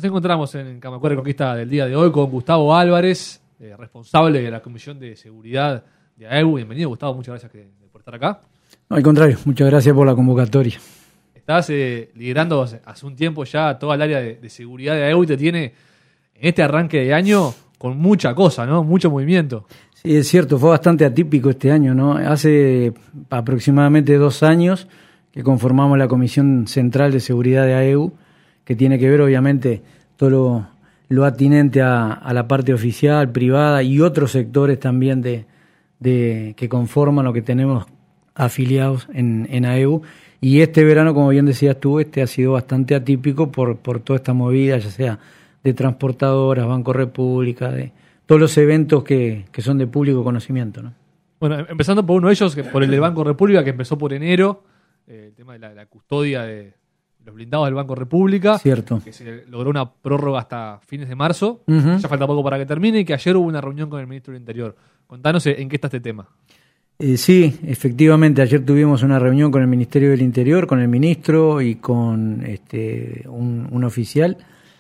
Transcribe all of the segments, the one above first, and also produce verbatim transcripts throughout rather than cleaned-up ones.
Nos encontramos en Camacuare Conquista del día de hoy con Gustavo Álvarez, eh, responsable de la Comisión de Seguridad de A E U. Bienvenido, Gustavo, muchas gracias que, por estar acá. No, al contrario, muchas gracias por la convocatoria. Estás eh, liderando hace, hace un tiempo ya toda el área de, de seguridad de A E U y te tiene en este arranque de año con mucha cosa, ¿no? Mucho movimiento. Sí, es cierto, fue bastante atípico este año, ¿no? Hace aproximadamente dos años que conformamos la Comisión Central de Seguridad de A E U, que tiene que ver obviamente todo lo, lo atinente a, a la parte oficial, privada y otros sectores también de, de que conforman lo que tenemos afiliados en, en A E U. Y este verano, como bien decías tú, este ha sido bastante atípico por, por toda esta movida, ya sea de transportadoras, Banco República, de todos los eventos que, que son de público conocimiento, ¿no? Bueno, empezando por uno de ellos, que por el del Banco República, que empezó por enero, eh, el tema de la, la custodia de los blindados del Banco República. Cierto. Que se logró una prórroga hasta fines de marzo. Uh-huh. Ya falta poco para que termine y que ayer hubo una reunión con el Ministro del Interior. Contanos en qué está este tema. Eh, sí, efectivamente, ayer tuvimos una reunión con el Ministerio del Interior, con el Ministro y con este un, un oficial.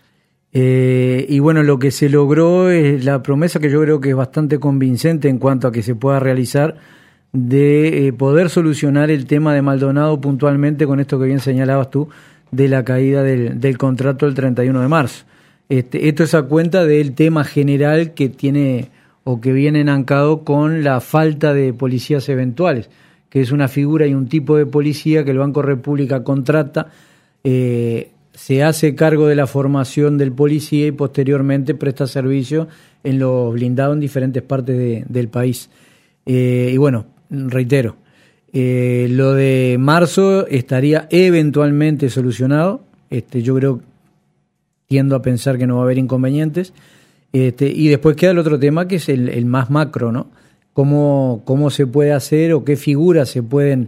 Eh, y bueno, lo que se logró es la promesa que yo creo que es bastante convincente en cuanto a que se pueda realizar de eh, poder solucionar el tema de Maldonado puntualmente con esto que bien señalabas tú, de la caída del, del contrato el treinta y uno de marzo. Este, esto es a cuenta del tema general que tiene o que viene enancado con la falta de policías eventuales, que es una figura y un tipo de policía que el Banco República contrata, eh, se hace cargo de la formación del policía y posteriormente presta servicio en los blindados en diferentes partes de, del país. Eh, y bueno, reitero, eh, lo de marzo estaría eventualmente solucionado. Este, yo creo, tiendo a pensar que no va a haber inconvenientes. Este, y después queda el otro tema que es el, el más macro, ¿no? Cómo, cómo se puede hacer o qué figuras se pueden,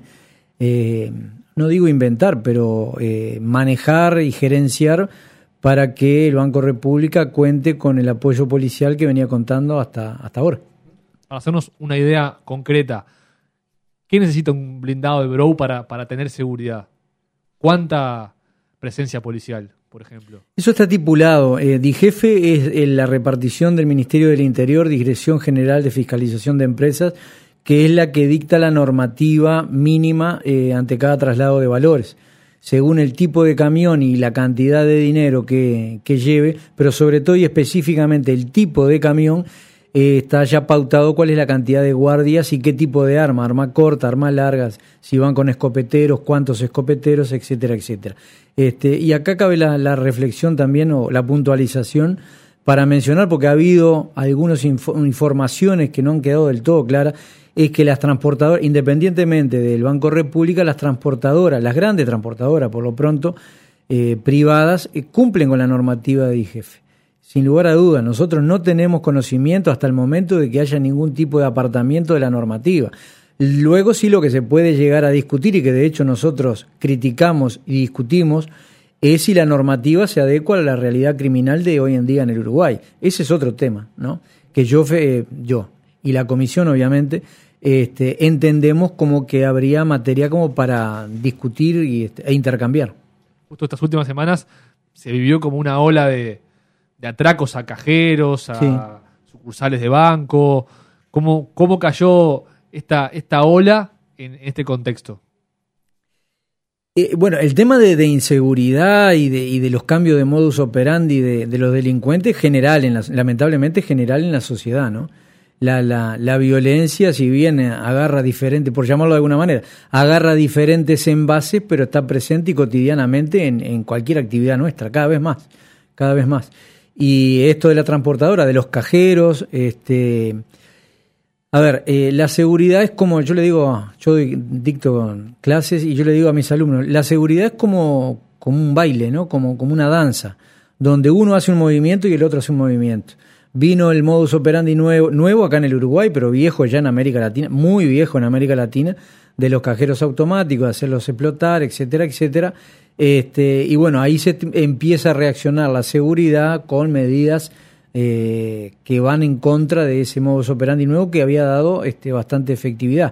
eh, no digo inventar, pero eh, manejar y gerenciar para que el Banco República cuente con el apoyo policial que venía contando hasta, hasta ahora. Para hacernos una idea concreta, ¿qué necesita un blindado de Brou para, para tener seguridad? ¿Cuánta presencia policial, por ejemplo? Eso está estipulado. Eh, DIGEFE es eh, la repartición del Ministerio del Interior, Dirección General de Fiscalización de Empresas, que es la que dicta la normativa mínima eh, ante cada traslado de valores, según el tipo de camión y la cantidad de dinero que, que lleve, pero sobre todo y específicamente el tipo de camión. Eh, está ya pautado cuál es la cantidad de guardias y qué tipo de arma, arma corta, armas largas, si van con escopeteros, cuántos escopeteros, etcétera, etcétera. Este, y acá cabe la, la reflexión también o la puntualización para mencionar, porque ha habido algunas info, informaciones que no han quedado del todo claras, es que las transportadoras, independientemente del Banco República, las transportadoras, las grandes transportadoras por lo pronto, eh, privadas, eh, cumplen con la normativa de DIGEFE. Sin lugar a dudas, nosotros no tenemos conocimiento hasta el momento de que haya ningún tipo de apartamiento de la normativa. Luego sí lo que se puede llegar a discutir, y que de hecho nosotros criticamos y discutimos, es si la normativa se adecua a la realidad criminal de hoy en día en el Uruguay. Ese es otro tema, ¿no? Que yo, eh, yo y la comisión obviamente este, entendemos como que habría materia como para discutir y, este, e intercambiar. Justo estas últimas semanas se vivió como una ola de de atracos a cajeros, a sí. sucursales de banco. ¿Cómo, cómo cayó esta, esta ola en este contexto? Eh, bueno, el tema de, de inseguridad y de, y de los cambios de modus operandi de, de los delincuentes general, en la, lamentablemente general en la sociedad, ¿no? La, la, la violencia, si bien agarra diferentes, por llamarlo de alguna manera, agarra diferentes envases, pero está presente y cotidianamente en, en cualquier actividad nuestra, cada vez más, cada vez más. Y esto de la transportadora, de los cajeros, este, a ver, eh, la seguridad es como, yo le digo, yo dicto clases y yo le digo a mis alumnos, la seguridad es como, como un baile, ¿no? Como, como una danza, donde uno hace un movimiento y el otro hace un movimiento. Vino el modus operandi nuevo, nuevo acá en el Uruguay, pero viejo ya en América Latina, muy viejo en América Latina, de los cajeros automáticos, hacerlos explotar, etcétera, etcétera. Este, y bueno, ahí se t- empieza a reaccionar la seguridad con medidas eh, que van en contra de ese modus operandi nuevo que había dado este, bastante efectividad.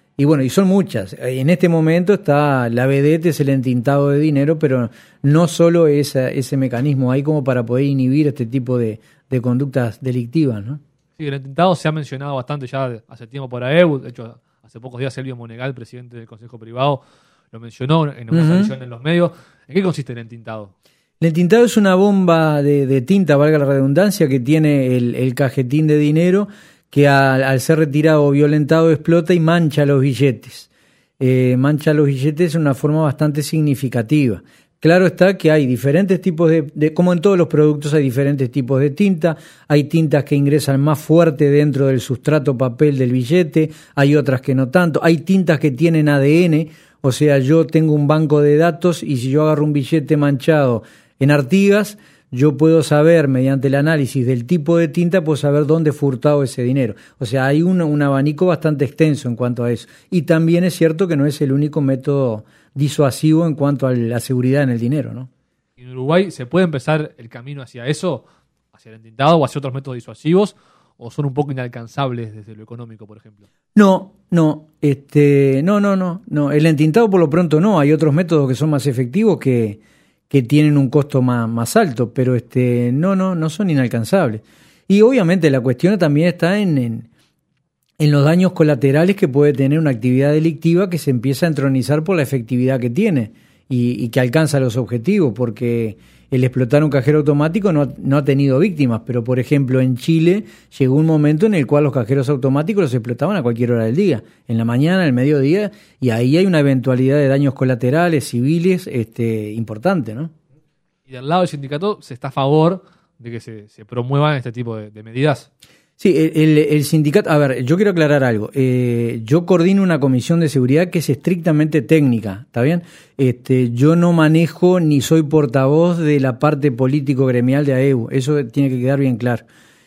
Y bueno, y son muchas. En este momento está la vedette, es el entintado de dinero, pero no solo esa, ese mecanismo hay como para poder inhibir este tipo de, de conductas delictivas, ¿no? Sí, el entintado se ha mencionado bastante ya hace tiempo por A E U. De hecho, hace pocos días Elvio Monegal, presidente del Consejo Privado, lo mencionó en una uh-huh. aparición en los medios. ¿En qué consiste el entintado? El entintado es una bomba de, de tinta, valga la redundancia, que tiene el, el cajetín de dinero que al, al ser retirado o violentado explota y mancha los billetes. Eh, mancha los billetes de una forma bastante significativa. Claro está que hay diferentes tipos de, de, como en todos los productos hay diferentes tipos de tinta, hay tintas que ingresan más fuerte dentro del sustrato papel del billete, hay otras que no tanto, hay tintas que tienen A D N, o sea, yo tengo un banco de datos y si yo agarro un billete manchado en Artigas, yo puedo saber, mediante el análisis del tipo de tinta, puedo saber dónde fue hurtado ese dinero. O sea, hay un, un abanico bastante extenso en cuanto a eso. Y también es cierto que no es el único método disuasivo en cuanto a la seguridad en el dinero, ¿no? ¿En Uruguay se puede empezar el camino hacia eso, hacia el entintado o hacia otros métodos disuasivos, o son un poco inalcanzables desde lo económico, por ejemplo? No, no, este, no, no, no, no. El entintado por lo pronto no. Hay otros métodos que son más efectivos que que tienen un costo más, más alto, pero este no, no, no son inalcanzables. Y obviamente la cuestión también está en, en, en los daños colaterales que puede tener una actividad delictiva que se empieza a entronizar por la efectividad que tiene y, y que alcanza los objetivos, porque el explotar un cajero automático no, no ha tenido víctimas, pero por ejemplo en Chile llegó un momento en el cual los cajeros automáticos los explotaban a cualquier hora del día, en la mañana, en el mediodía, y ahí hay una eventualidad de daños colaterales, civiles, este, importante, ¿no? Y del lado del sindicato se está a favor de que se, se promuevan este tipo de, de medidas. Sí, el, el, el sindicato, a ver, yo quiero aclarar algo. Eh, yo coordino una comisión de seguridad que es estrictamente técnica, ¿está bien? Este, yo no manejo ni soy portavoz de la parte político-gremial de A E U, eso tiene que quedar bien claro.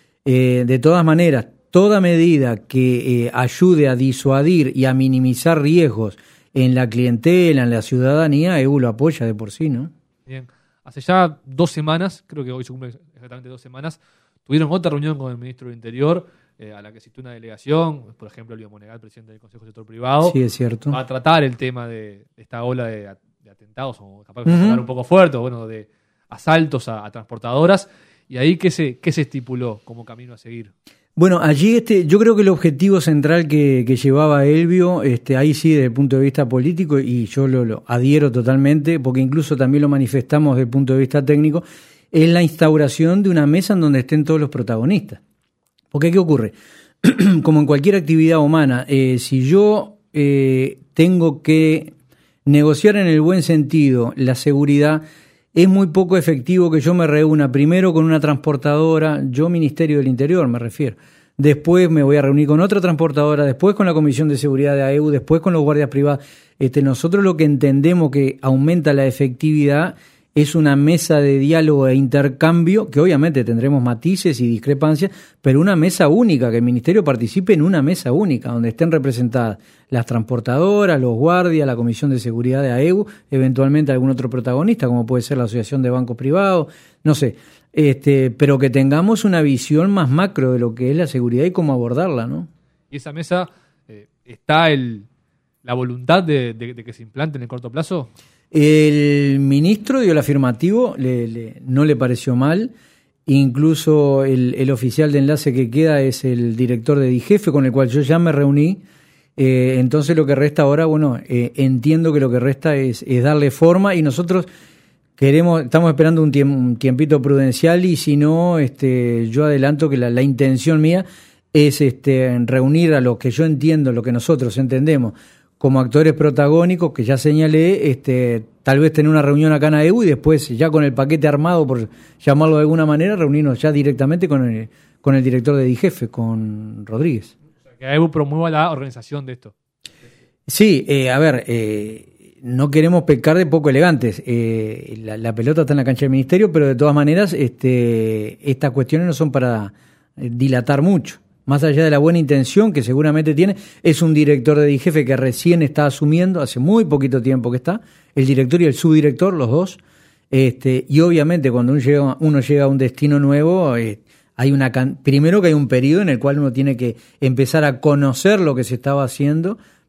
Eh, de todas maneras, toda medida que eh, ayude a disuadir y a minimizar riesgos en la clientela, en la ciudadanía, A E U lo apoya de por sí, ¿no? Bien, hace ya dos semanas, creo que hoy se cumplen exactamente dos semanas, tuvieron otra reunión con el ministro del Interior, eh, a la que asistió una delegación, por ejemplo, Elvio Monegal, presidente del Consejo del Sector Privado. Sí, es cierto. Va a tratar el tema de esta ola de, de atentados, o capaz de uh-huh. sonar un poco fuerte, o bueno, de asaltos a, a transportadoras. ¿Y ahí qué se, qué se estipuló como camino a seguir? Bueno, allí este, yo creo que el objetivo central que, que llevaba Elvio, este, ahí sí desde el punto de vista político, y yo lo, lo adhiero totalmente, porque incluso también lo manifestamos desde el punto de vista técnico, es la instauración de una mesa en donde estén todos los protagonistas. Porque ¿qué ocurre? Como en cualquier actividad humana, eh, si yo eh, tengo que negociar en el buen sentido la seguridad, es muy poco efectivo que yo me reúna primero con una transportadora, yo Ministerio del Interior me refiero, después me voy a reunir con otra transportadora, después con la Comisión de Seguridad de A E U, después con los guardias privados. Este, nosotros lo que entendemos que aumenta la efectividad es una mesa de diálogo e intercambio, que obviamente tendremos matices y discrepancias, pero una mesa única, que el Ministerio participe en una mesa única, donde estén representadas las transportadoras, los guardias, la Comisión de Seguridad de A E U, eventualmente algún otro protagonista, como puede ser la Asociación de Bancos Privados, no sé, este, pero que tengamos una visión más macro de lo que es la seguridad y cómo abordarla, ¿no? ¿Y esa mesa eh, está el, la voluntad de, de, de que se implante en el corto plazo? El ministro dio el afirmativo, le, le, no le pareció mal, incluso el, el oficial de enlace que queda es el director de DIGEFE, con el cual yo ya me reuní, eh, entonces lo que resta ahora, bueno, eh, entiendo que lo que resta es, es darle forma y nosotros queremos, estamos esperando un, tiemp, un tiempito prudencial y si no, este, yo adelanto que la, la intención mía es este, reunir a lo que yo entiendo, lo que nosotros entendemos, como actores protagónicos, que ya señalé, este, tal vez tener una reunión acá en A E U y después, ya con el paquete armado, por llamarlo de alguna manera, reunirnos ya directamente con el, con el director de DIGEFE, con Rodríguez. O sea, que A E U promueva la organización de esto. Sí, eh, a ver, eh, no queremos pecar de poco elegantes. Eh, la, la pelota está en la cancha del ministerio, pero de todas maneras, este, estas cuestiones no son para dilatar mucho. Más allá de la buena intención que seguramente tiene, es un director de DIGEFE que recién está asumiendo, hace muy poquito tiempo que está, el director y el subdirector, los dos, este, y obviamente cuando uno llega, uno llega a un destino nuevo, eh, hay una primero que hay un periodo en el cual uno tiene que empezar a conocer lo que se estaba haciendo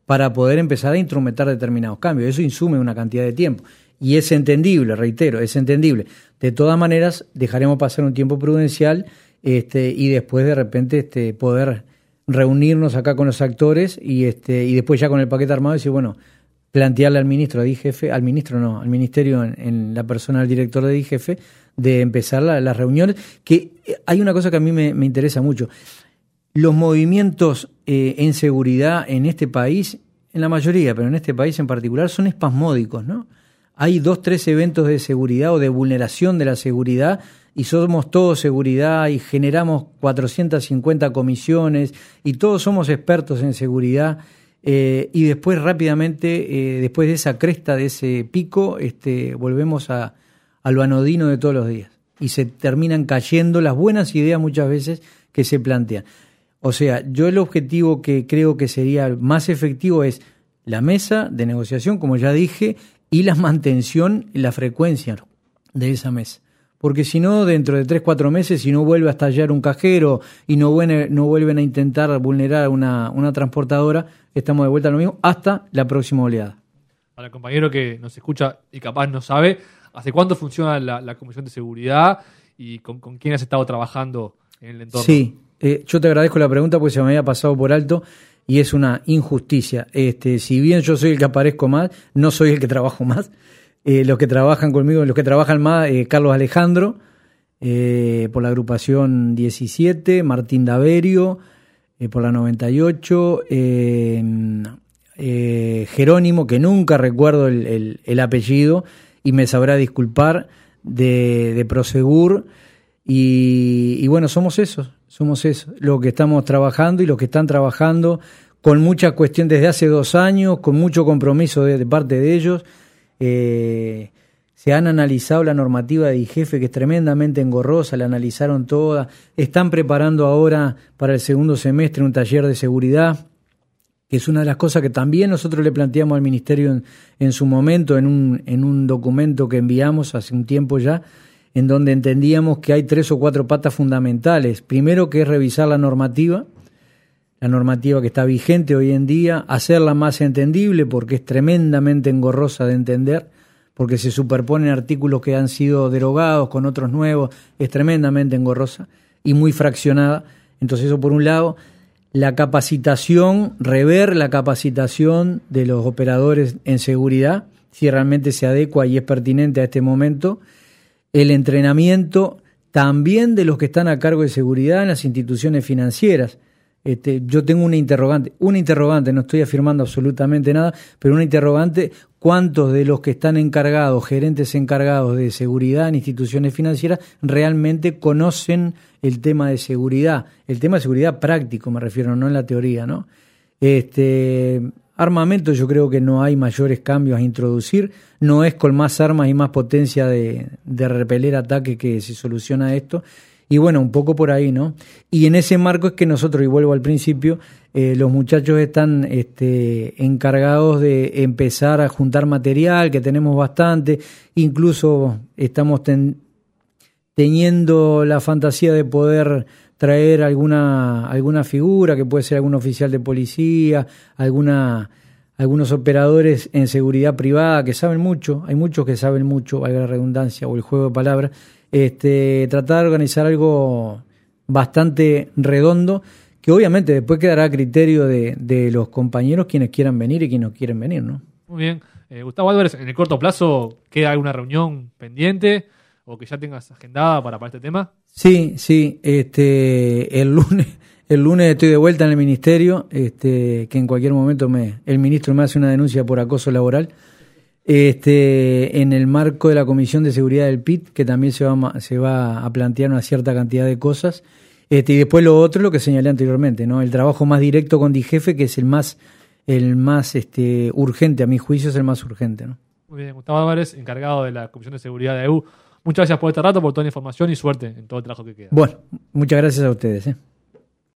para poder empezar a instrumentar determinados cambios. Eso insume una cantidad de tiempo. Y es entendible, reitero, es entendible. De todas maneras, dejaremos pasar un tiempo prudencial este, y después de repente este, poder reunirnos acá con los actores y, este, y después ya con el paquete armado y decir, bueno, plantearle al ministro, a D I G F, al ministro no, al ministerio en, en la persona del director de D I G F, de empezar la, las reuniones, que hay una cosa que a mí me, me interesa mucho. Los movimientos eh, en seguridad en este país, en la mayoría, pero en este país en particular, son espasmódicos, ¿no? Hay dos, tres eventos de seguridad o de vulneración de la seguridad y somos todos seguridad y generamos cuatrocientas cincuenta comisiones y todos somos expertos en seguridad. Eh, y después rápidamente, eh, después de esa cresta, de ese pico, este, volvemos a, a lo anodino de todos los días. Y se terminan cayendo las buenas ideas muchas veces que se plantean. O sea, yo el objetivo que creo que sería más efectivo es la mesa de negociación, como ya dije, y la mantención y la frecuencia de esa mesa. Porque si no, dentro de tres, cuatro meses, si no vuelve a estallar un cajero y no, vuelve, no vuelven a intentar vulnerar una, una transportadora, estamos de vuelta a lo mismo hasta la próxima oleada. Para el compañero que nos escucha y capaz no sabe, ¿hace cuánto funciona la, la Comisión de Seguridad y con, con quién has estado trabajando en el entorno? Sí, eh, yo te agradezco la pregunta porque se me había pasado por alto y es una injusticia. Este, si bien yo soy el que aparezco más, no soy el que trabajo más. Eh, los que trabajan conmigo, los que trabajan más, eh, Carlos Alejandro, eh, por la agrupación diecisiete, Martín Daverio, eh, por la noventa y ocho, eh, eh, Jerónimo, que nunca recuerdo el, el, el apellido, y me sabrá disculpar, de, de Prosegur, y, y bueno, somos esos, somos esos, los que estamos trabajando y los que están trabajando con mucha cuestión desde hace dos años, con mucho compromiso de, de parte de ellos. Eh, se han analizado la normativa de D I G F, que es tremendamente engorrosa, la analizaron toda, están preparando ahora para el segundo semestre un taller de seguridad, que es una de las cosas que también nosotros le planteamos al Ministerio en, en su momento, en un, en un documento que enviamos hace un tiempo ya, en donde entendíamos que hay tres o cuatro patas fundamentales. Primero, que es revisar la normativa, la normativa que está vigente hoy en día, hacerla más entendible porque es tremendamente engorrosa de entender, porque se superponen artículos que han sido derogados con otros nuevos, es tremendamente engorrosa y muy fraccionada. Entonces eso por un lado, la capacitación, rever la capacitación de los operadores en seguridad, si realmente se adecua y es pertinente a este momento, el entrenamiento también de los que están a cargo de seguridad en las instituciones financieras. Este, yo tengo una interrogante, una interrogante, no estoy afirmando absolutamente nada, pero una interrogante, ¿cuántos de los que están encargados, gerentes encargados de seguridad en instituciones financieras, realmente conocen el tema de seguridad? El tema de seguridad práctico me refiero, no en la teoría, ¿no? Este, armamento, yo creo que no hay mayores cambios a introducir, no es con más armas y más potencia de, de repeler ataques que se soluciona esto. Y bueno, un poco por ahí, ¿no? Y en ese marco es que nosotros, y vuelvo al principio, eh, los muchachos están este, encargados de empezar a juntar material, que tenemos bastante, incluso estamos ten, teniendo la fantasía de poder traer alguna, alguna figura, que puede ser algún oficial de policía, alguna, algunos operadores en seguridad privada que saben mucho, hay muchos que saben mucho, valga la redundancia, o el juego de palabras. Este, tratar de organizar algo bastante redondo, que obviamente después quedará a criterio de, de los compañeros quienes quieran venir y quienes no quieren venir, ¿no? Muy bien. Eh, Gustavo Álvarez, en el corto plazo, ¿queda alguna reunión pendiente o que ya tengas agendada para, para este tema? Sí, sí. Este, el lunes, el lunes estoy de vuelta en el ministerio, este, que en cualquier momento me, el ministro me hace una denuncia por acoso laboral. Este, en el marco de la Comisión de Seguridad del P I T, que también se va, se va a plantear una cierta cantidad de cosas, este, y después lo otro, lo que señalé anteriormente, ¿no? El trabajo más directo con D I G F, que es el más, el más este, urgente, a mi juicio es el más urgente, ¿no? Muy bien, Gustavo Álvarez, encargado de la Comisión de Seguridad de E U. Muchas gracias por este rato, por toda la información y suerte en todo el trabajo que queda. Bueno, muchas gracias a ustedes, ¿eh?